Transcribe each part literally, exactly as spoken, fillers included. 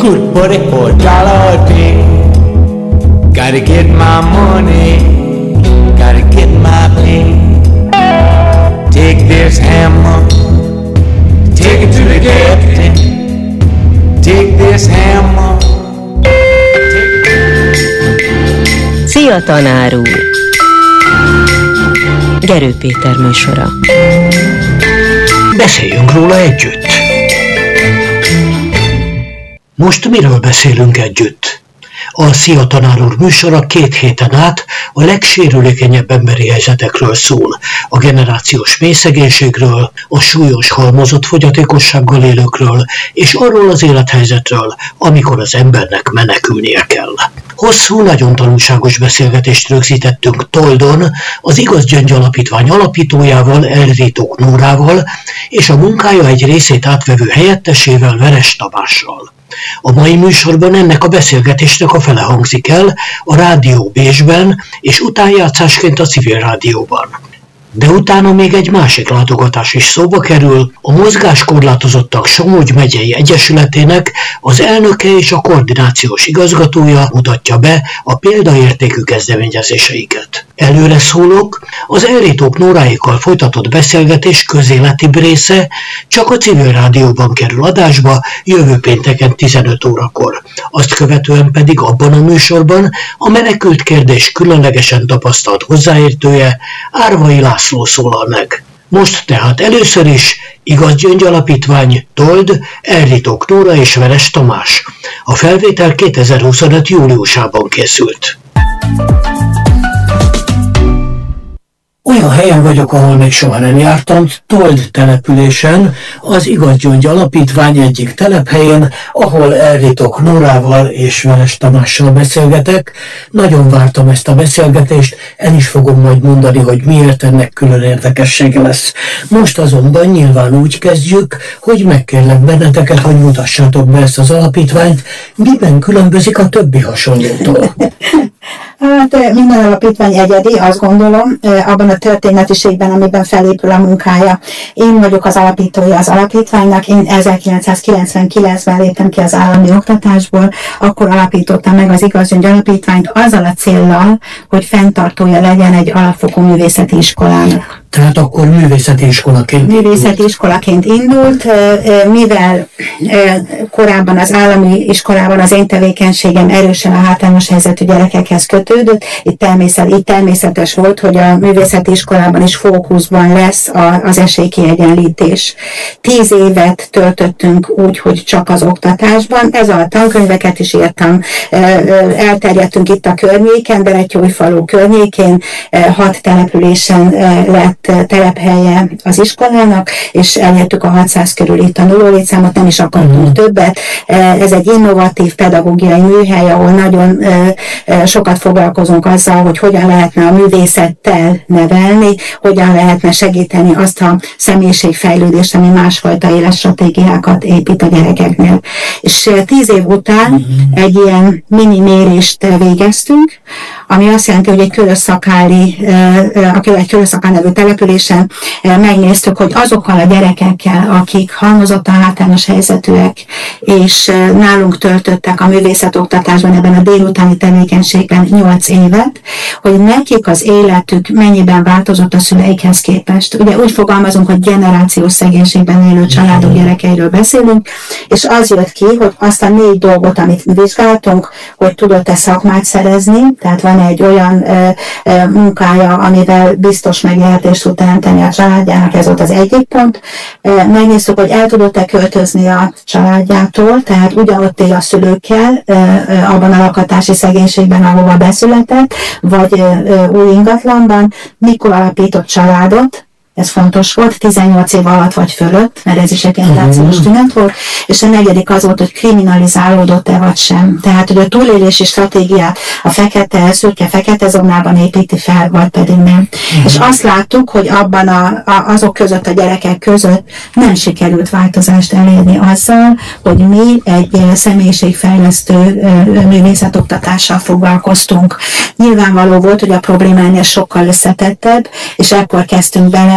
good buddy for a dollar a day. Gotta get my money, gotta get my pay. Take this hammer, take it to the captain. Take this hammer. Szia, tanár úr! Gerő Péter műsora. Beszéljünk róla együtt. Most miről beszélünk együtt? A Szia, tanár úr műsora két héten át a legsérülékenyebb emberi helyzetekről szól, a generációs mélyszegénységről, a súlyos halmozott fogyatékossággal élőkről, és arról az élethelyzetről, amikor az embernek menekülnie kell. Hosszú, nagyon tanulságos beszélgetést rögzítettünk Toldon, az Igaz Gyöngy Alapítvány alapítójával, Elritók Nórával, és a munkája egy részét átvevő helyettesével, Veres Tamással. A mai műsorban ennek a beszélgetésnek a fele hangzik el a Rádió Bécsben, és utánjátszásként a Civil Rádióban. De utána még egy másik látogatás is szóba kerül, a Mozgáskorlátozottak Somogy megyei egyesületének az elnöke és a koordinációs igazgatója mutatja be a példaértékű kezdeményezéseiket. Előre szólok, az Elritók Nóráikkal folytatott beszélgetés közéletibb része csak a Civil Rádióban kerül adásba jövő pénteken tizenöt órakor. Azt követően pedig abban a műsorban a menekült kérdés különlegesen tapasztalt hozzáértője, Árvai László szólal meg. Most tehát először is Igaz Gyöngy Alapítvány, Told, Elritók Nóra és Veres Tamás. A felvétel kétezer-huszonöt júliusában készült. Olyan helyen vagyok, ahol még soha nem jártam, Told településen, az Igaz Gyöngy Alapítvány egyik telephelyén, ahol Elritók Nórával és Veres Tamással beszélgetek. Nagyon vártam ezt a beszélgetést, el is fogom majd mondani, hogy miért, ennek külön érdekessége lesz. Most azonban nyilván úgy kezdjük, hogy megkérlek benneteket, hogy mutassátok be ezt az alapítványt. Miben különbözik a többi hasonlótól? Hát minden alapítvány egyedi, azt gondolom, abban a történetiségben, amiben felépül a munkája. Én vagyok az alapítója az alapítványnak, én ezerkilencszázkilencvenkilencben léptem ki az állami oktatásból, akkor alapítottam meg az Igaz Gyöngy Alapítványt azzal a céllal, hogy fenntartója legyen egy alapfokú művészeti iskolának. Tehát akkor művészeti iskolaként Művészeti iskolaként indult, mivel korábban az állami iskolában az én tevékenységem erősen a hátrányos helyzetű gyerekekhez kötődött, itt, természet, itt természetes volt, hogy a művészeti iskolában is fókuszban lesz az esélykiegyenlítés. Tíz évet töltöttünk úgy, hogy csak az oktatásban, ez a tankönyveket is írtam, elterjedtünk itt a környéken, Berettyóújfalu környékén, hat településen lett telephelye az iskolának, és elértük a hatszáz körüli tanulólétszámot, nem is akartunk mm. többet. Ez egy innovatív pedagógiai műhely, ahol nagyon sokat foglalkozunk azzal, hogy hogyan lehetne a művészettel nevelni, hogyan lehetne segíteni azt a személyiségfejlődést, ami másfajta életstratégiákat épít a gyerekeknél. És tíz év után mm. egy ilyen mini mérést végeztünk, ami azt jelenti, hogy egy Körösszakáli, egy Körösszakál nevű településen megnéztük, hogy azokkal a gyerekekkel, akik halmozottan hátrányos helyzetűek, és nálunk töltöttek a művészetoktatásban, ebben a délutáni tevékenységben nyolc évet, hogy nekik az életük mennyiben változott a szüleikhez képest. Ugye úgy fogalmazunk, hogy generációs szegénységben élő családok gyerekeiről beszélünk, és az jött ki, hogy azt a négy dolgot, amit vizsgáltunk, hogy tudott-e szakmát szerezni, tehát van egy olyan ö, ö, munkája, amivel biztos megélhetést tud teremteni a családjának, ez volt az egyik pont. Ö, megnéztük, hogy el tudott-e költözni a családjától, tehát ugyanott él a szülőkkel, ö, ö, abban a lakhatási szegénységben, ahova beszületett, vagy ö, ö, új ingatlanban, mikor alapított családot, ez fontos volt, tizennyolc év alatt vagy fölött, mert ez is egy generációs tünet volt, és a negyedik az volt, hogy kriminalizálódott-e vagy sem. Tehát, hogy a túlélési stratégiát a fekete, szürke-fekete zónában építi fel, vagy pedig nem. Uh-huh. És azt láttuk, hogy abban a, a, azok között, a gyerekek között nem sikerült változást elérni azzal, hogy mi egy személyiségfejlesztő művészetoktatással foglalkoztunk. Nyilvánvaló volt, hogy a probléma ennél sokkal összetettebb, és ekkor kezdtünk bele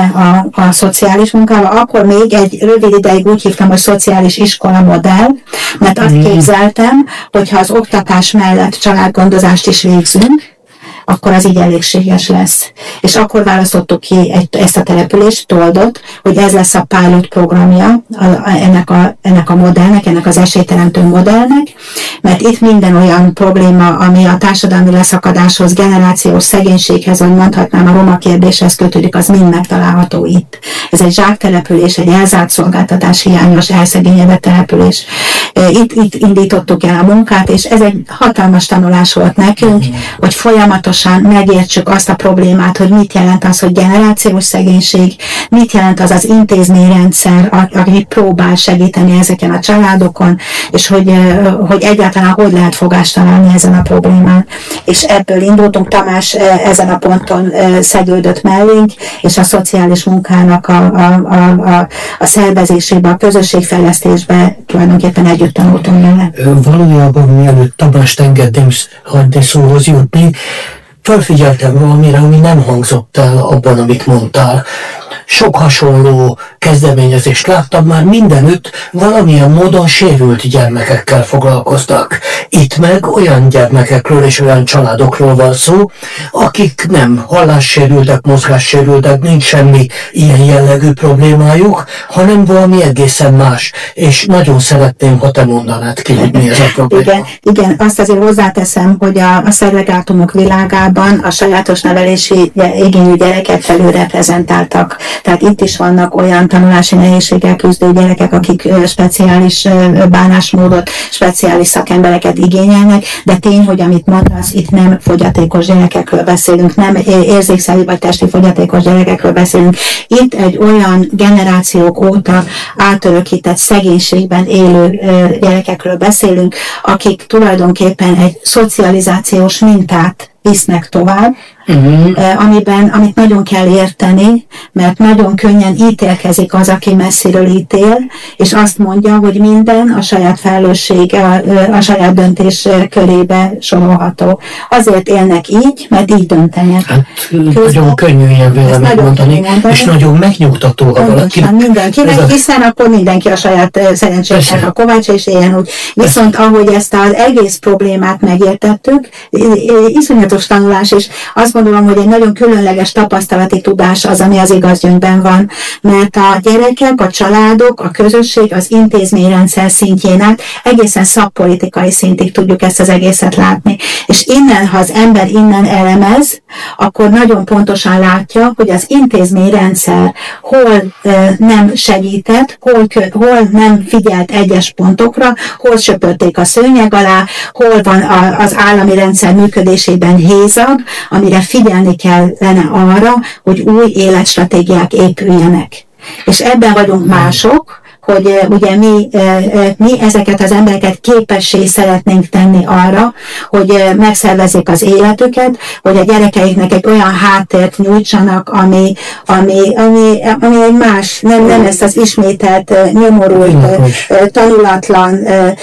bele a, a szociális munkába, akkor még egy rövid ideig úgy hívtam, hogy szociális iskola modell, mert azt képzeltem, hogyha az oktatás mellett családgondozást is végzünk, akkor az így elégséges lesz. És akkor választottuk ki egy, ezt a települést, Toldot, hogy ez lesz a pilot programja a, a, ennek, a, ennek a modellnek, ennek az esélyteremtő modellnek, mert itt minden olyan probléma, ami a társadalmi leszakadáshoz, generációs szegénységhez, vagy mondhatnám a roma kérdéshez kötődik, az mind megtalálható itt. Ez egy zsáktelepülés, egy elzárt szolgáltatás hiányos, elszegényedett település. Itt, itt indítottuk el a munkát, és ez egy hatalmas tanulás volt nekünk, hogy folyamatosan megértsük azt a problémát, hogy mit jelent az, hogy generációs szegénység, mit jelent az az intézményrendszer, aki próbál segíteni ezeken a családokon, és hogy, hogy egyáltalán hogy lehet fogást találni ezen a problémán. És ebből indultunk, Tamás ezen a ponton szegődött mellénk, és a szociális munkának a, a, a, a, a szervezésébe, a közösségfejlesztésbe tulajdonképpen együtt tanultunk vele. Valójában mielőtt Tamást engedném hagyni szóhoz jutni, felfigyeltem valamire, ami nem hangzott el abban, amit mondtál. Sok hasonló kezdeményezést láttam már, mindenütt valamilyen módon sérült gyermekekkel foglalkoztak. Itt meg olyan gyermekekről és olyan családokról van szó, akik nem hallássérültek, mozgássérültek, nincs semmi ilyen jellegű problémájuk, hanem valami egészen más. És nagyon szeretném, ha te mondanád ki, hogy mi ez a probléma. Igen, igen, azt azért hozzáteszem, hogy a, a szegregátumok világában a sajátos nevelési igényű gyerekek felül reprezentáltak. Tehát itt is vannak olyan tanulási nehézséggel küzdő gyerekek, akik speciális bánásmódot, speciális szakembereket igényelnek, de tény, hogy amit mondasz, itt nem fogyatékos gyerekekről beszélünk, nem érzékszeli vagy testi fogyatékos gyerekekről beszélünk. Itt egy olyan generációk óta átörökített szegénységben élő gyerekekről beszélünk, akik tulajdonképpen egy szocializációs mintát visznek tovább, uh-huh. amiben, amit nagyon kell érteni, mert nagyon könnyen ítélkezik az, aki messziről ítél, és azt mondja, hogy minden a saját felelősség, a, a saját döntés körébe sorolható. Azért élnek így, mert így döntenek. Hát nagyon könnyű ilyen véleményt mondani, és nagyon megnyugtató, ha valaki. Mindenkinek, a... hiszen akkor mindenki a saját szerencsének a kovácsa, és éljen úgy. Viszont ahogy ezt az egész problémát megértettük, iszonyatos tanulás, és azt gondolom, hogy egy nagyon különleges tapasztalati tudás az, ami az igazgyöngyben van, mert a gyerekek, a családok, a közösség, az intézményrendszer szintjén át egészen szakpolitikai szintig tudjuk ezt az egészet látni. És innen, ha az ember innen elemez, akkor nagyon pontosan látja, hogy az intézményrendszer hol e, nem segített, hol, hol nem figyelt egyes pontokra, hol söpörték a szőnyeg alá, hol van a, az állami rendszer működésében hézag, amire figyelni kellene arra, hogy új életstratégiák épüljenek. És ebben vagyunk mások, hogy ugye mi, mi ezeket az embereket képessé szeretnénk tenni arra, hogy megszervezzék az életüket, hogy a gyerekeiknek egy olyan háttért nyújtsanak, ami, ami, ami, ami egy más, nem, nem ezt az ismételt, nyomorult, tanulatlan,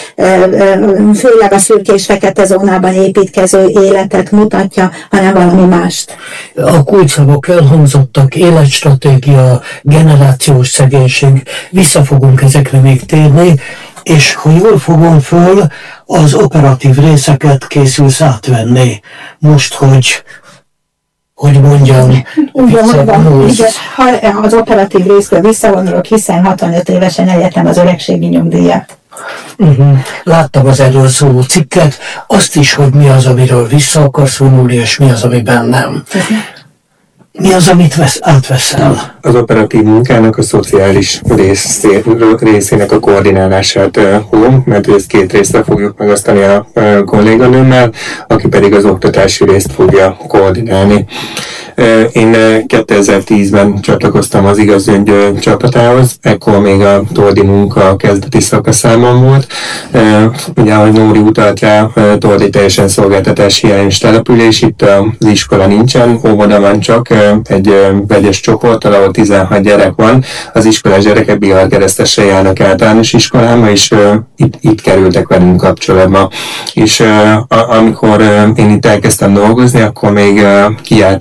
főleg a szürke és fekete zónában építkező életet mutatja, hanem valami mást. A kulcsszavak elhangzottak, életstratégia, generációs szegénység, visszafogunk ezekre még térni, és ha jól fogom föl, az operatív részeket készülsz átvenni. Most, hogy hogy mondjam, ha az operatív részből visszavonulok, hiszen hatvanöt évesen elértem az öregségi nyugdíjat. Uh-huh. Láttam az erről szóló cikket, azt is, hogy mi az, amiről vissza akarsz vonulni, és mi az, amiben nem. Uh-huh. Mi az, amit vesz, átveszel? Az operatív munkának a szociális részé, részének a koordinálását uh, hol, mert ezt két részre fogjuk megosztani a uh, kolléganőmmel, aki pedig az oktatási részt fogja koordinálni. Uh, én uh, kétezer-tízben csatlakoztam az Igazgyöngy uh, csapatához, ekkor még a Toldi munka kezdeti szakaszában volt. Uh, ugye, ahogy Nóri utalt rá, uh, Toldi teljesen szolgáltatás hiányos település, itt uh, az iskola nincsen, óvoda van csak, uh, egy uh, vegyes csoporttal, ahol tizenhat gyerek van. Az iskolás gyerekek Bihar-Keresztesre járnak általános iskolába, és uh, itt, itt kerültek velünk kapcsolatba. És uh, a, amikor uh, én itt elkezdtem dolgozni, akkor még uh, kijártunk a gyerekek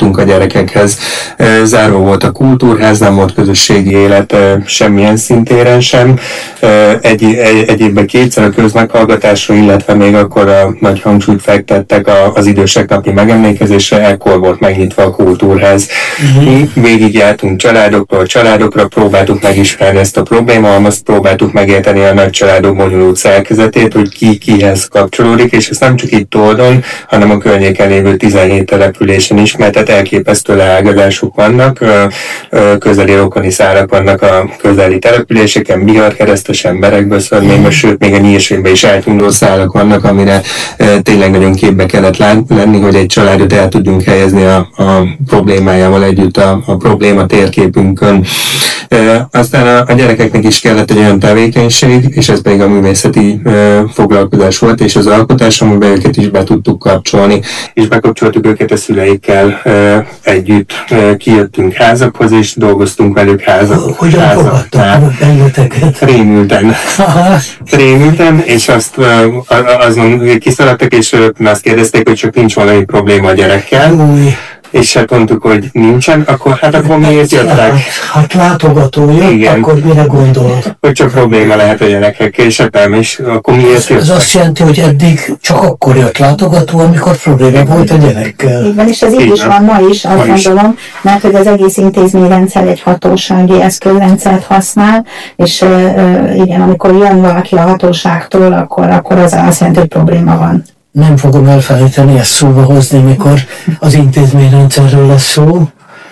gyerekekhez. Zárva volt a kultúrház, nem volt közösségi élet semmilyen szintéren sem. Egy, egy, egy évben kétszer a közmeghallgatásra, illetve még akkor a nagy hangsúlyt fektettek az idősek napi megemlékezésre, ekkor volt megnyitva a kultúrház. Uh-huh. Mi végigjártunk családokról, családokra, próbáltuk megismerni ezt a problémát, próbáltuk megérteni a nagy családok bonyolult szerkezetét, hogy ki kihez kapcsolódik, és ezt nem csak itt Toldon, hanem a környéken lévő tizenhét településen is, mert tehát elképesztő leágazások vannak, közeli rokoni szálak vannak a közeli településeken, Bihar-Keresztesen, Berekböszörményben, sőt még a Nyírsényben is eltűnő szálak vannak, amire tényleg nagyon képbe kellett lenni, hogy egy családot el tudjunk helyezni a, a problémájával együtt a, a probléma térképünkön. E, aztán a, a gyerekeknek is kellett egy olyan tevékenység, és ez pedig a művészeti e, foglalkozás volt, és az alkotás, amiben őket is be tudtuk kapcsolni, és bekapcsoltuk őket a szüleikkel e, együtt. E, kijöttünk házakhoz, és dolgoztunk velük házak. Hogyan fogadtak benneteket? Rémülten. Rémülten, és azt azon kiszaladtak, és azt kérdezték, hogy csak nincs valami probléma a gyerekkel. Új. És hát mondtuk, hogy nincsen, akkor hát akkor miért jöttek? Hát látogató jött, igen. Akkor mire gondolt? Hogy csak probléma lehet a gyerekekkel, és hát nem, és akkor miért jöttek? Ez azt jelenti, hogy eddig csak akkor jött látogató, amikor probléma volt a gyerekkel. Igen, és ez így, így is van ma is, azt ma gondolom, is. Mert hogy az egész intézményrendszer egy hatósági eszközrendszert használ, és uh, igen, amikor jön valaki a hatóságtól, akkor, akkor az azt jelenti, hogy probléma van. Nem fogom elfelejteni ezt szóba hozni, mikor az intézményrendszerről lesz szó.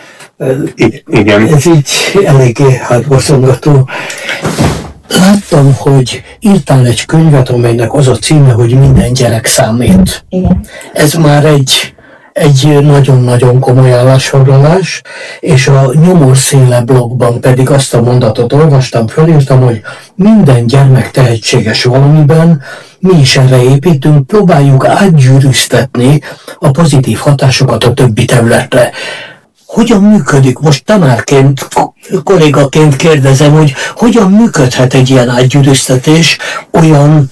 Igen. Ez így eléggé hátborzongató. Láttam, hogy írtál egy könyvet, amelynek az a címe, hogy Minden gyerek számít. Igen. Ez már egy, egy nagyon-nagyon komoly állásfoglalás, és a Nyomorszéle blogban pedig azt a mondatot olvastam, felírtam, hogy minden gyermek tehetséges valamiben, mi is erre építünk, próbáljuk átgyűrűztetni a pozitív hatásokat a többi területre. Hogyan működik? Most tanárként, kollégaként kérdezem, hogy hogyan működhet egy ilyen átgyűrűztetés olyan,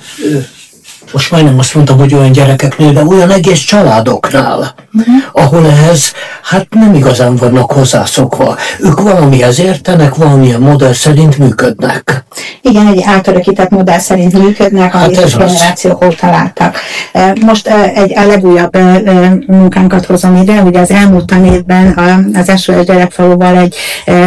most majdnem azt mondtam, hogy olyan gyerekeknél, de olyan egész családoknál, uh-huh. ahol ehhez hát nem igazán vannak hozzászokva. Ők valamihez értenek, valamilyen modell szerint működnek. Igen, egy átörökített modell szerint működnek, hát amit a generációk óta láttak. Most egy a legújabb munkánkat hozom ide, ugye az elmúlt tanévben az es o es Gyerekfaluval egy,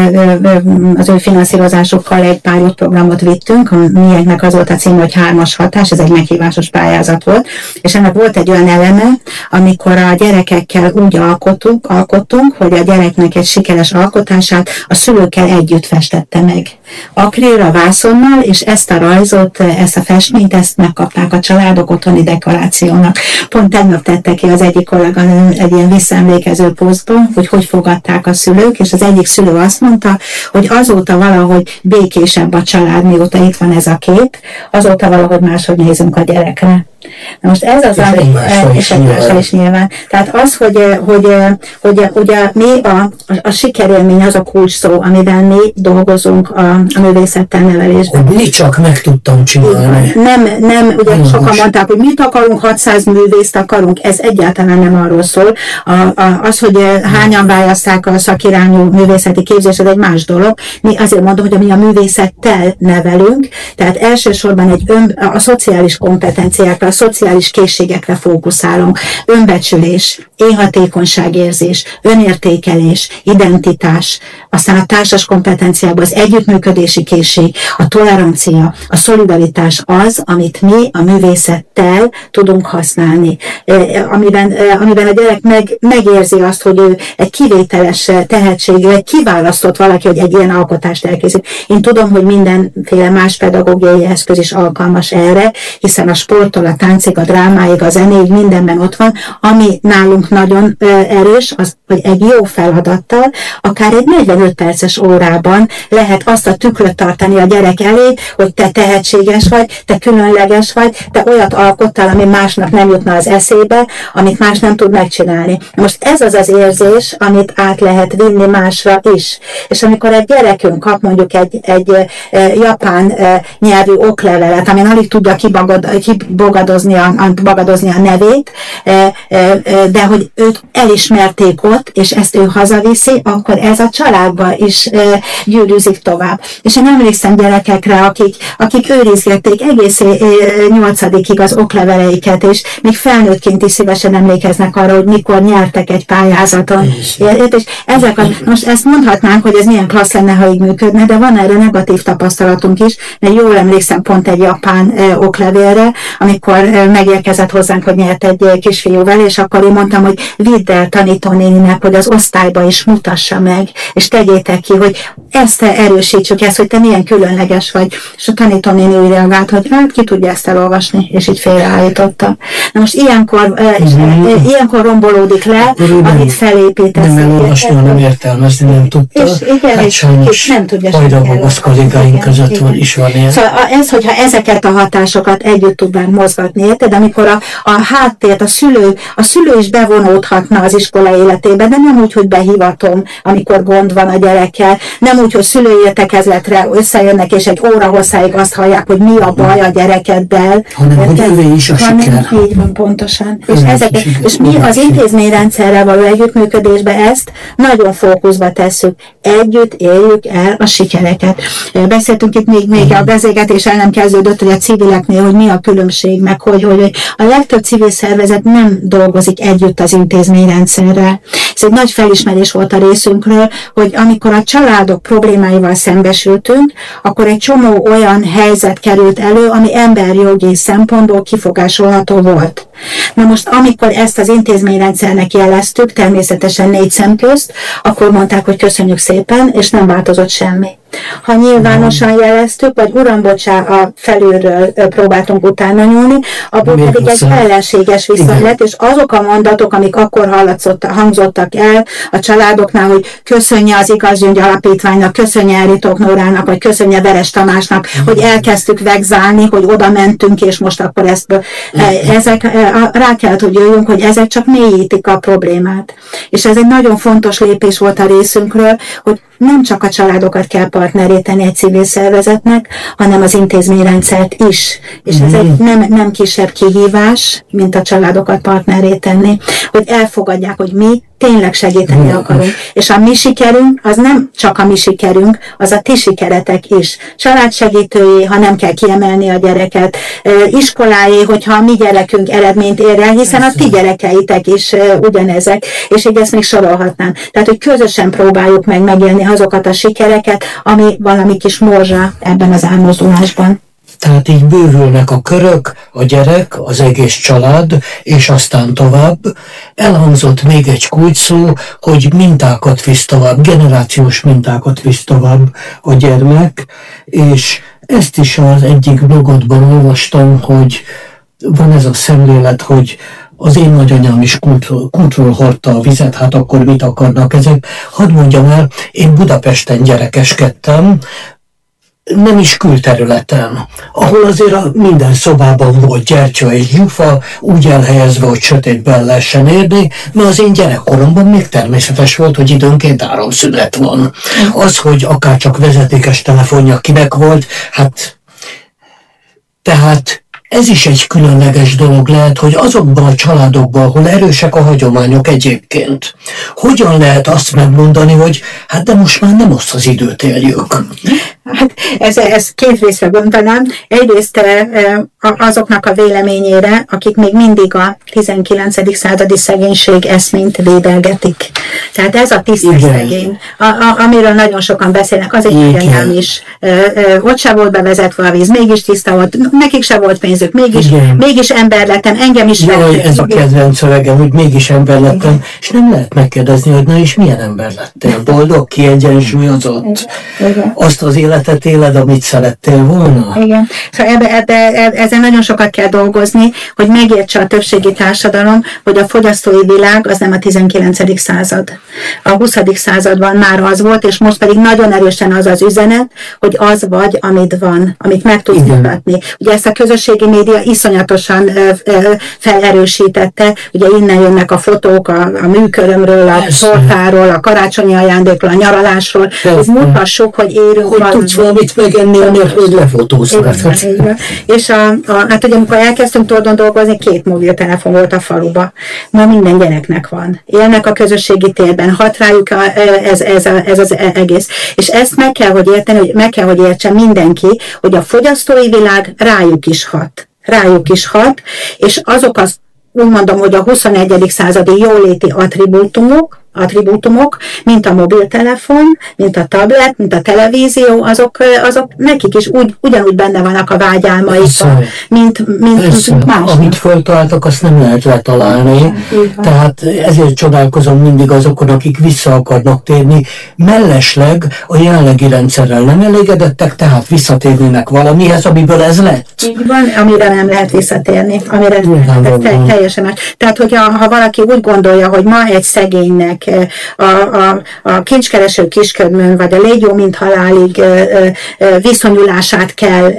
az ő finanszírozásukkal egy pilotprogramot vittünk, amelyeknek az volt a cím, hogy hármas hatás, ez egy meghívásos pályázat volt, és ennek volt egy olyan eleme, amikor a gyerekekkel úgy alkottunk, alkottunk, hogy a gyereknek egy sikeres alkotását a szülőkkel együtt festette meg. Akrélra, vászonnal, és ezt a rajzot, ezt a festményt, ezt megkapták a családok otthoni dekorációnak. Pont tegnap tette ki az egyik kolléganőm egy ilyen visszaemlékező posztban, hogy hogy fogadták a szülők, és az egyik szülő azt mondta, hogy azóta valahogy békésebb a család, mióta itt van ez a kép, azóta valahogy máshogy nézünk a gyerekre. Na most ez az, és ami, és egymással is nyilván. Tehát az, hogy, hogy, hogy, hogy a, mi a, a, a sikerélmény az a kulcs szó, amiben mi dolgozunk a, a művészettel nevelésben. Hogy mi csak meg tudtam csinálni. Nem, nem, ugye nem sokan most. mondták, hogy mit akarunk, hatszáz művészt akarunk, ez egyáltalán nem arról szól. A, a, az, hogy hányan választák a szakirányú művészeti képzést, ez egy más dolog. Mi azért mondom, hogy mi a művészettel nevelünk, tehát elsősorban egy ön, a szociális kompetenciákra, a szociális készségekre fókuszálunk. Önbecsülés, énhatékonyságérzés, önértékelés, identitás, aztán a társas kompetenciákban az együttműködési készség, a tolerancia, a szolidaritás az, amit mi a művészettel tudunk használni. Amiben, amiben a gyerek meg, megérzi azt, hogy ő egy kivételes tehetségű, egy kiválasztott valaki, hogy egy ilyen alkotást elkészít. Én tudom, hogy mindenféle más pedagógiai eszköz is alkalmas erre, hiszen a sporttól a táncig, a drámáig, a zenéig mindenben ott van. Ami nálunk nagyon erős, az, hogy egy jó feladattal, akár egy negyvenöt perces órában lehet azt a tükröt tartani a gyerek elé, hogy te tehetséges vagy, te különleges vagy, te olyat alkottál, ami másnak nem jutna az eszébe, amit más nem tud megcsinálni. Most ez az az érzés, amit át lehet vinni másra is. És amikor egy gyerekünk kap mondjuk egy, egy japán nyelvű oklevelet, amin alig tudja kibogadni bagadozni a, bagadozni a nevét, de hogy őt elismerték ott, és ezt ő hazaviszi, akkor ez a családba is gyűrűzik tovább. És én emlékszem gyerekekre, akik, akik őrizgették egész nyolcadikig az okleveleiket, és még felnőttként is szívesen emlékeznek arra, hogy mikor nyertek egy pályázaton. És ezek a, most ezt mondhatnánk, hogy ez milyen klassz lenne, ha így működne, de van erre negatív tapasztalatunk is, mert jól emlékszem pont egy japán oklevélre, amikor megérkezett hozzánk, hogy nyert egy kisfiúval, és akkor én mondtam, hogy vidd el tanítónéninek, hogy az osztályba is mutassa meg, és tegyétek ki, hogy ezt erősítsük, ezt, hogy te milyen különleges vagy. És a tanítónéni úgy reagált, hogy hát ki tudja ezt elolvasni, és így félreállította. Na most ilyenkor, mm-hmm. e, ilyenkor rombolódik le, amit felépítesz. Nem elolvasni, hanem értelmezni nem tudta. És igen, hát sajnos nem tudja Pajdagogosz kollégáink között van, is van ilyen. Szóval ez, hogyha ezeket a hatásokat együtt tudnánk mozgatni, érted? Amikor a, a háttért, a szülő, a szülő is bevonódhatna az iskola életébe, de nem úgy, hogy behívatom, amikor gond van a gyerekkel, nem úgy, hogy szülői értekezletre összejönnek, és egy óra hosszáig azt hallják, hogy mi a baj a gyerekeddel. Hanem, hogy ővé is a siker. Így van, pontosan. És, ezeket, és mi az intézményrendszerrel való együttműködésben ezt nagyon fókuszba tesszük. Együtt éljük el a sikereket. Beszéltünk itt még, még a beszélgetés el nem kezdődött, hogy a civileknél, hogy mi a különbség, meg hogy, hogy a legtöbb civil szervezet nem dolgozik együtt az intézményrendszerrel. Ez egy nagy felismerés volt a részünkről, hogy amikor a családok problémáival szembesültünk, akkor egy csomó olyan helyzet került elő, ami emberjogi szempontból kifogásolható volt. Na most, amikor ezt az intézményrendszernek jeleztük, természetesen négy szem közt, akkor mondták, hogy köszönjük szépen, és nem változott semmi. Ha nyilvánosan jeleztük, vagy uram, bocsá, a felülről próbáltunk utána nyúlni, abból Még pedig egy ellenséges viszony lett, és azok a mondatok, amik akkor hangzottak el a családoknál, hogy köszönje az Igazgyöngy Alapítványnak, köszönje Elritók Nórának, vagy köszönje Veres Tamásnak, mm. hogy elkezdtük vegzálni, hogy oda mentünk, és most akkor ezt mm. ezek, rá kellett, hogy jöjjünk, hogy ezek csak mélyítik a problémát. És ez egy nagyon fontos lépés volt a részünkről, hogy nem csak a családokat kell partneré tenni egy civil szervezetnek, hanem az intézményrendszert is. És ez egy nem, nem kisebb kihívás, mint a családokat partneré tenni, hogy elfogadják, hogy mi tényleg segíteni akarunk. És a mi sikerünk, az nem csak a mi sikerünk, az a ti sikeretek is. Családsegítői, ha nem kell kiemelni a gyereket, iskoláé, hogyha a mi gyerekünk eredményt ér el, hiszen a ti gyerekeitek is ugyanezek, és így ezt még sorolhatnám. Tehát, hogy közösen próbáljuk meg megélni azokat a sikereket, ami valami kis morzsa ebben az elmozdulásban. Tehát így bővülnek a körök, a gyerek, az egész család, és aztán tovább. Elhangzott még egy kulcsszó, hogy mintákat visz tovább, generációs mintákat visz tovább a gyermek, és ezt is az egyik blogodban olvastam, hogy van ez a szemlélet, hogy az én nagyanyám is kútról, kútról hordta a vizet, hát akkor mit akarnak ezek? Hadd mondjam el, én Budapesten gyerekeskedtem, nem is külterületen, ahol azért a minden szobában volt gyertya és gyufa, úgy elhelyezve, hogy sötétben lehessen érni, mert az én gyerekkoromban még természetes volt, hogy időnként áramszünet van. Az, hogy akárcsak vezetékes telefonja kinek volt, hát tehát ez is egy különleges dolog lehet, hogy azokban a családokban, ahol erősek a hagyományok egyébként, hogyan lehet azt megmondani, hogy hát de most már nem azt az időt éljük. Hát ez, ez két részre gondolnám. Egyrészt azoknak a véleményére, akik még mindig a tizenkilencedik századi szegénység eszményt védelgetik. Tehát ez a tiszta szegény, a, a, amiről nagyon sokan beszélnek, az egy nagyanyám is. Ott se volt bevezetve a víz, mégis tiszta volt, nekik se volt pénzük, mégis, mégis ember lettem, engem is Jaj, ez a kedvenc szövegem, hogy mégis ember lettem, igen. És nem lehet megkérdezni, hogy na és milyen ember lettél? Boldog, kiegyensúlyozott? Igen. Azt az életet éled, amit szerettél volna? Igen. Szóval ebbe, ebbe, ezen nagyon sokat kell dolgozni, hogy megértse a többségi társadalom, hogy a fogyasztói világ az nem a tizenkilencedik század. A huszadik században már az volt, és most pedig nagyon erősen az az üzenet, hogy az vagy, amit van, amit meg tudsz mutatni. Ugye ezt a közösségi média iszonyatosan ö, ö, felerősítette, ugye innen jönnek a fotók a, a műkörömről, a tortáról, a karácsonyi ajándékról, a nyaralásról, hogy mutassuk, hogy érünk hogy tudsz valamit megenni, anélkül, hogy lefotóznak. És a, a, hát ugye amikor elkezdtünk Tordon dolgozni, két mobiltelefon volt a faluba. Ma minden gyereknek van. Élnek a közösségi térben, hat rájuk a, ez, ez, a, ez az egész. És ezt meg kell, hogy érteni, hogy meg kell, hogy értsen mindenki, hogy a fogyasztói világ rájuk is hat. Rájuk is hat, és azok az, úgy mondom, hogy a huszonegyedik századi jóléti attribútumok, attribútumok, mint a mobiltelefon, mint a tablet, mint a televízió, azok, azok nekik is úgy, ugyanúgy benne vannak a vágyálmaikban, mint, mint, mint másnak. Amit föltaláltak, azt nem lehet letalálni. Tehát ezért csodálkozom mindig azokon, akik vissza akarnak térni. Mellesleg a jelenlegi rendszerrel nem elégedettek, tehát visszatérnének valamihez, amiből ez lett. Így van, amire nem lehet visszatérni. Amire te, teljesen más. Tehát, hogyha ha valaki úgy gondolja, hogy ma egy szegénynek A, a, a kincskereső kisködmön, vagy a légy jó, mint halálig viszonyulását kell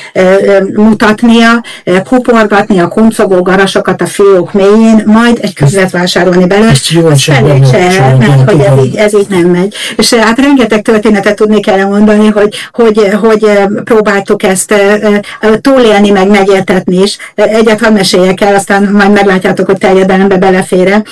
mutatnia, kuporgatni a kuncogó garasokat a fiók mélyén, majd egy könyvet vásárolni belőle, felejtse el, mert hogy ez így, ez így nem megy. És hát rengeteg történetet tudni kell mondani, hogy, hogy, hogy próbáltuk ezt túlélni, meg megértetni is. Egyet hadd meséljek el, aztán majd meglátjátok, hogy terjedelembe belefér,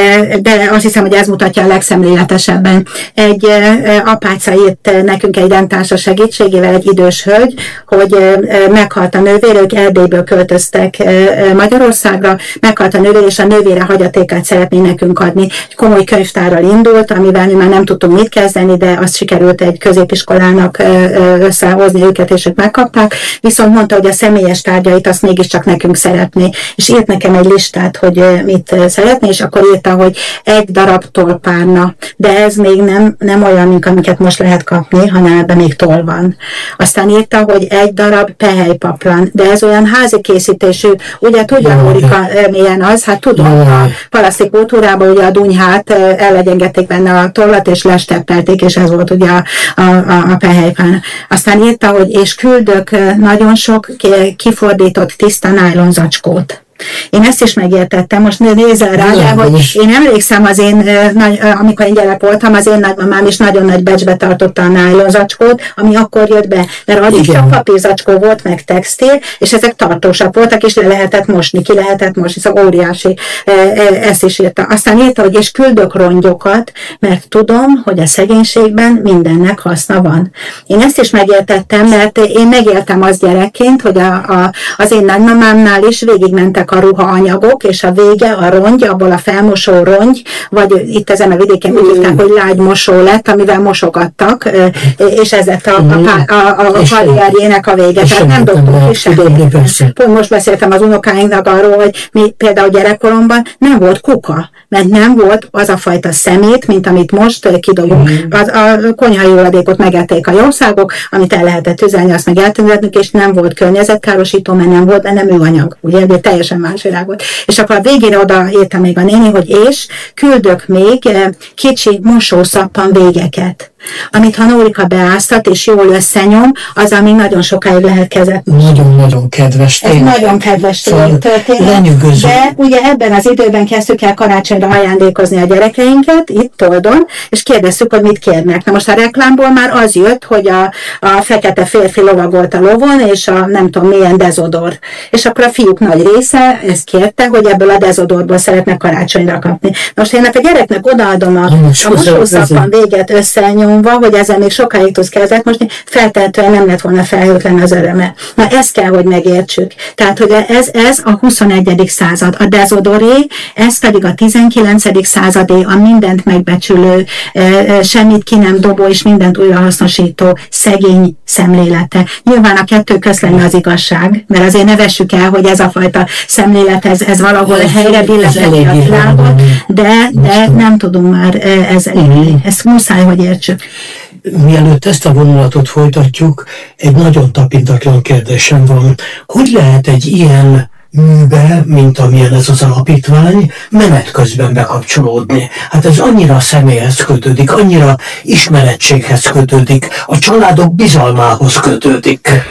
de azt hiszem, hogy ez mutatja a legszemléletesebben. Egy apáca írt nekünk egy rendtársa segítségével, egy idős hölgy, hogy meghalt a nővére, ők Erdélyből költöztek Magyarországra, meghalt a nővére, és a nővére hagyatékát szeretné nekünk adni. Egy komoly könyvtárral indult, amivel mi már nem tudtunk mit kezdeni, de azt sikerült egy középiskolának összehozni őket, és ők megkapták. Viszont mondta, hogy a személyes tárgyait azt mégiscsak nekünk szeretné. És írt nekem egy listát, hogy mit szeretné, és akkor írta, hogy egy darab tolpárna, de ez még nem, nem olyan, mint amiket most lehet kapni, hanem ebben még toll van. Aztán írta, hogy egy darab pehelypaplan, de ez olyan házi készítésű, ugye tudja, Mórika, milyen az, hát tudom, a palaszti kultúrában ugye a dunyhát ellegyengedték benne a tollat, és lesteppelték, és ez volt ugye a, a, a, a pehelypálna. Aztán írta, hogy és küldök nagyon sok kifordított tiszta nájlonzacskót. Én ezt is megértettem, most nézel rá, de hogy én emlékszem az én, amikor én gyerek voltam, az én nagymamám is nagyon nagy becsbe tartotta a nájlonzacskót, ami akkor jött be, mert addig csak papírzacskó volt, meg textil, és ezek tartósak voltak, és le lehetett mosni, ki lehetett mosni, szóval óriási, ezt is írta. Aztán írta, hogy és küldök rongyokat, mert tudom, hogy a szegénységben mindennek haszna van. Én ezt is megértettem, mert én megéltem azt gyerekként, hogy a, a, az én nagymamámnál is végigmentek a ruhaanyagok, és a vége a rongy, abból a felmosó rongy, vagy itt ezen a vidéken úgy hívták, hogy lágy mosó lett, amivel mosogattak, és ez lett a, a, a, a karrierjének a vége. Tehát nem dobtuk is semmit. Pont most beszéltem az unokáinknak arról, hogy mi például gyerekkoromban nem volt kuka, mert nem volt az a fajta szemét, mint amit most kidobunk. Az, a konyhai hulladékot megették a jószágok, amit el lehetett tüzelni, azt meg eltűnhetnünk, és nem volt környezetkárosító, mert nem volt benne műanyag. Ugye, de teljesen más világ volt. És akkor a végére oda írta még a néni, hogy és küldök még kicsi mosószappan végeket, amit ha Nórika beáztat és jól összenyom, az, ami nagyon sokáig lehet kezelni. Nagyon-nagyon kedves tényleg. Ez nagyon kedves szóval történet. De ugye ebben az időben kezdtük el karácsonyra ajándékozni a gyerekeinket, itt Toldon, és kérdeztük, hogy mit kérnek. Na most a reklámból már az jött, hogy a, a fekete férfi lovagolt a lovon, és a nem tudom milyen dezodor. És akkor a fiúk nagy része ezt kérte, hogy ebből a dezodorból szeretnek karácsonyra kapni. Most én a gyereknek odaadom a, a mosószappan véget összenyomva, hogy ezzel még sokáig tudsz kezdett mosni, feltehetően nem lett volna felhőtlen az öröme. Na ezt kell, hogy megértsük. Tehát, hogy ez, ez a huszonegyedik század, a dezodoré, ez pedig a tizenkilencedik századé, a mindent megbecsülő, semmit ki nem dobó és mindent újrahasznosító szegény szemlélete. Nyilván a kettő közt lenne az igazság, mert azért ne vessük el, hogy ez a fajta szemlélet, ez, ez valahol ez helyre billetni a világot, de, de nem tudunk már ezzel. Ezt muszáj, hogy értsük. Mielőtt ezt a vonulatot folytatjuk, egy nagyon tapintatlan kérdésem van. Hogy lehet egy ilyen műbe, mint amilyen ez az alapítvány, menet közben bekapcsolódni? Hát ez annyira a személyhez kötődik, annyira ismerettséghez kötődik, a családok bizalmához kötődik.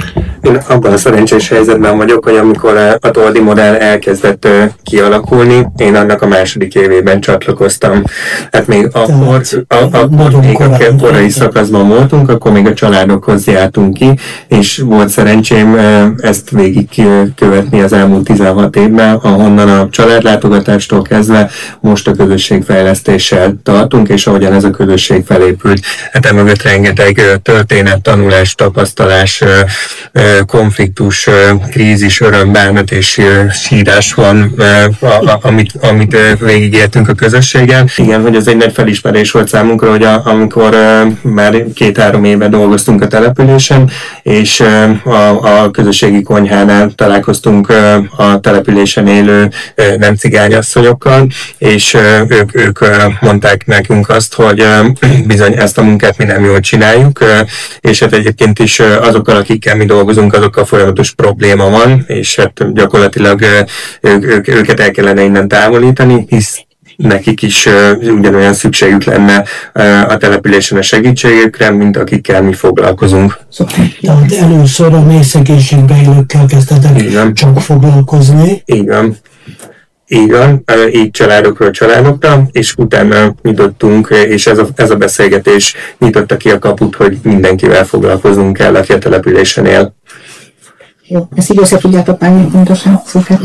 én abban a szerencsés helyzetben vagyok, hogy amikor a Toldi modell elkezdett kialakulni, én annak a második évében csatlakoztam. Hát még akkor, a, a, a, még a korai szakaszban voltunk, akkor még a családokhoz jártunk ki, és volt szerencsém ezt végig követni az elmúlt tizenhat évben, ahonnan a családlátogatástól kezdve most a közösségfejlesztéssel tartunk, és ahogyan ez a közösség felépült. Hát emögött rengeteg történet, tanulás, tapasztalás, konfliktus, krízis, öröm, bánat és sírás van, amit, amit végigéltünk a közösségen. Igen, hogy ez egy nagy felismerés volt számunkra, hogy a, amikor már két-három éve dolgoztunk a településen, és a, a közösségi konyhánál találkoztunk a településen élő nem cigányasszonyokkal, és ők, ők mondták nekünk azt, hogy bizony ezt a munkát mi nem jól csináljuk, és hát egyébként is azokkal, akikkel mi dolgozunk, azokkal folyamatos probléma van, és hát gyakorlatilag ők, ők, őket el kellene innen távolítani, hisz nekik is uh, ugyanolyan szükségük lenne uh, a településen a segítségükre, mint akikkel mi foglalkozunk. Tehát először a mély szegénységbe élőkkel kezdetek Igen. csak foglalkozni. Igen. Így van, így családokról családokra, és utána nyitottunk, és ez a, ez a beszélgetés nyitotta ki a kaput, hogy mindenkivel foglalkozunk kell, aki a településen él. Jó, ezt így össze tudjátok menni pontosan, szuper.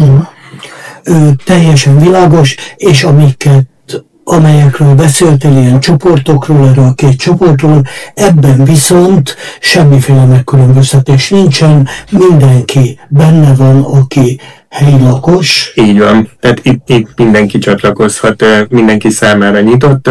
Ö, teljesen világos, és amiket, amelyekről beszéltél, ilyen csoportokról, erről a két csoportról, ebben viszont semmiféle megkülönböztetés nincsen, mindenki benne van, aki helyi lakos. Így van, tehát itt, itt mindenki csatlakozhat, mindenki számára nyitott.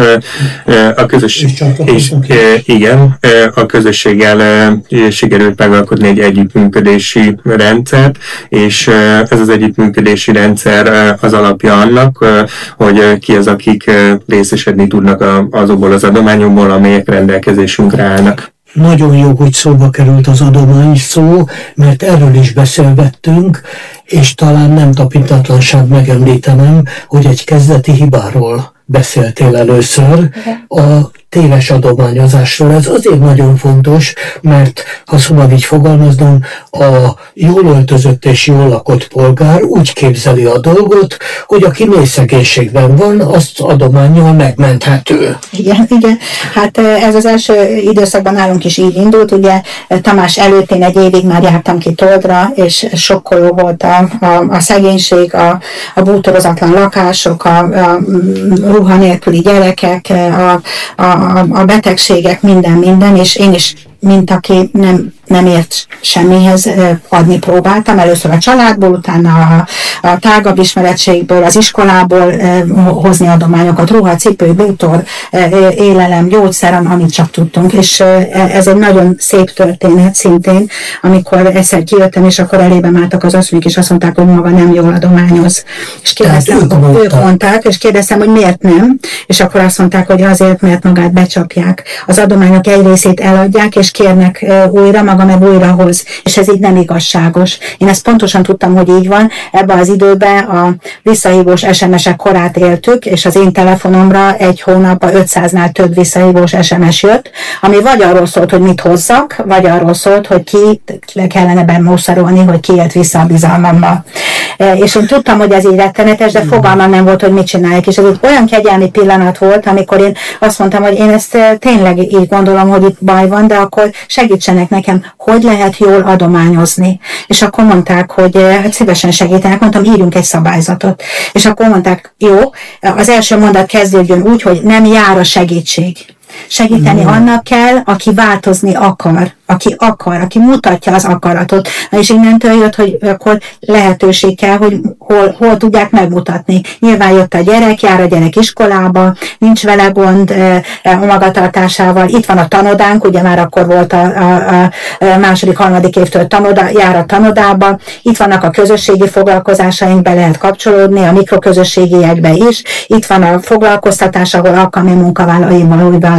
A közösség, és, igen, a közösséggel sikerült megalkotni egy együttműködési rendszert, és ez az együttműködési rendszer az alapja annak, hogy ki az, akik részesedni tudnak azokból az adományokból, amelyek rendelkezésünkre állnak. Nagyon jó, hogy szóba került az adomány szó, mert erről is beszélgettünk, és talán nem tapintatlanság megemlítenem, hogy egy kezdeti hibáról beszéltél először, a téves adományozásról. Ez azért nagyon fontos, mert ha szabad így fogalmaznom, a jól öltözött és jól lakott polgár úgy képzeli a dolgot, hogy aki mély szegénységben van, azt adománnyal megmenthető. Igen, igen. Hát ez az első időszakban nálunk is így indult. Ugye Tamás előtt én egy évig már jártam ki Toldra, és sokkoló volt a, a, a szegénység, a, a bútorozatlan lakások, a, a ruha nélküli gyerekek, a, a A, a betegségek, minden, minden, és én is, mint aki nem, nem ért semmihez, adni próbáltam. Először a családból, utána a, a tágabb ismeretségből, az iskolából hozni adományokat, ruha, cipő, bútor, élelem, gyógyszer, amit csak tudtunk. És ez egy nagyon szép történet szintén, amikor egyszer kijöttem, és akkor elében álltak az asszonyok, és azt mondták, hogy maga nem jól adományoz. És kérdeztem, ők, ők mondták, és kérdeztem, hogy miért nem, és akkor azt mondták, hogy azért, mert magát becsapják. Az adományok egy részét eladják, és kérnek újra, maga meg újra hoz. És ez így nem igazságos. Én ezt pontosan tudtam, hogy így van. Ebben az időben a visszahívós es em es-ek korát éltük, és az én telefonomra egy hónapban ötszáznál több visszahívós es em es jött, ami vagy arról szólt, hogy mit hozzak, vagy arról szólt, hogy ki le kellene bemószarolni, hogy ki élt vissza a bizalmammal. És én tudtam, hogy ez így rettenetes, de fogalmam nem volt, hogy mit csinálják. És ez egy olyan kegyelmi pillanat volt, amikor én azt mondtam, hogy én ezt tényleg így gondolom, hogy itt baj van, de akkor segítsenek nekem, hogy lehet jól adományozni. És akkor mondták, hogy hát szívesen segítenek, mondtam, írjunk egy szabályzatot. És akkor mondták, jó, az első mondat kezdődjön úgy, hogy nem jár a segítség. Segíteni mm. annak kell, aki változni akar, aki akar, aki mutatja az akaratot. Na és innentől jött, hogy akkor lehetőség kell, hogy hol, hol tudják megmutatni. Nyilván jött a gyerek, jár a gyerek iskolába, nincs vele gond a magatartásával. Itt van a tanodánk, ugye már akkor volt a, a, a második, harmadik évtől tanoda, jár a tanodába. Itt vannak a közösségi foglalkozásaink, be lehet kapcsolódni, a mikroközösségiekbe is. Itt van a foglalkoztatás, ahol alkalmi munkavállalóival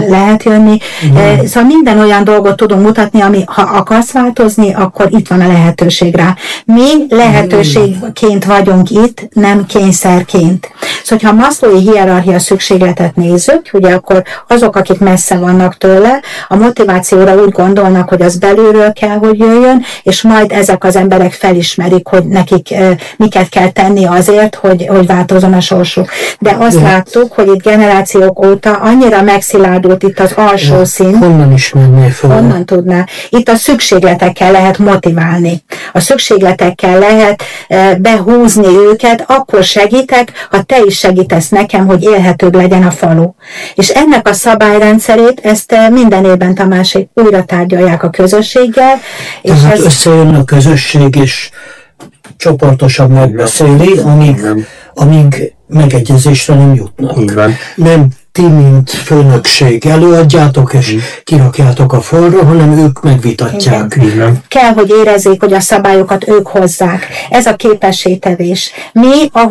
el lehet jönni. Mm. Szóval minden olyan dolgot tudunk mutatni, ami ha akarsz változni, akkor itt van a lehetőség rá. Mi lehetőségként vagyunk itt, nem kényszerként. Szóval, ha a Maslow'i hierarchia szükségletet nézzük, ugye akkor azok, akik messze vannak tőle, a motivációra úgy gondolnak, hogy az belülről kell, hogy jöjjön, és majd ezek az emberek felismerik, hogy nekik e, miket kell tenni azért, hogy, hogy változzon a sorsuk. De azt ja. láttuk, hogy itt generációk óta annyira megszilárdult itt az alsó ja. szín. Honnan ismerné fel? Honnan tudná? Itt a szükségletekkel lehet motiválni. A szükségletekkel lehet e, behúzni őket, akkor segítek, ha te is segítesz nekem, hogy élhetőbb legyen a falu. És ennek a szabályrendszerét, ezt minden évben Tamásék újra tárgyalják a közösséggel. És Tehát ez... összejön a közösség, és csoportosan megbeszéli, amíg, amíg megegyezésre nem jutnak. Nem ti, mint főnökség előadjátok, és hmm. kirakjátok a falra, hanem ők megvitatják. Igen. Kell, hogy érezzék, hogy a szabályokat ők hozzák. Ez a képességtevés. Mi, ahol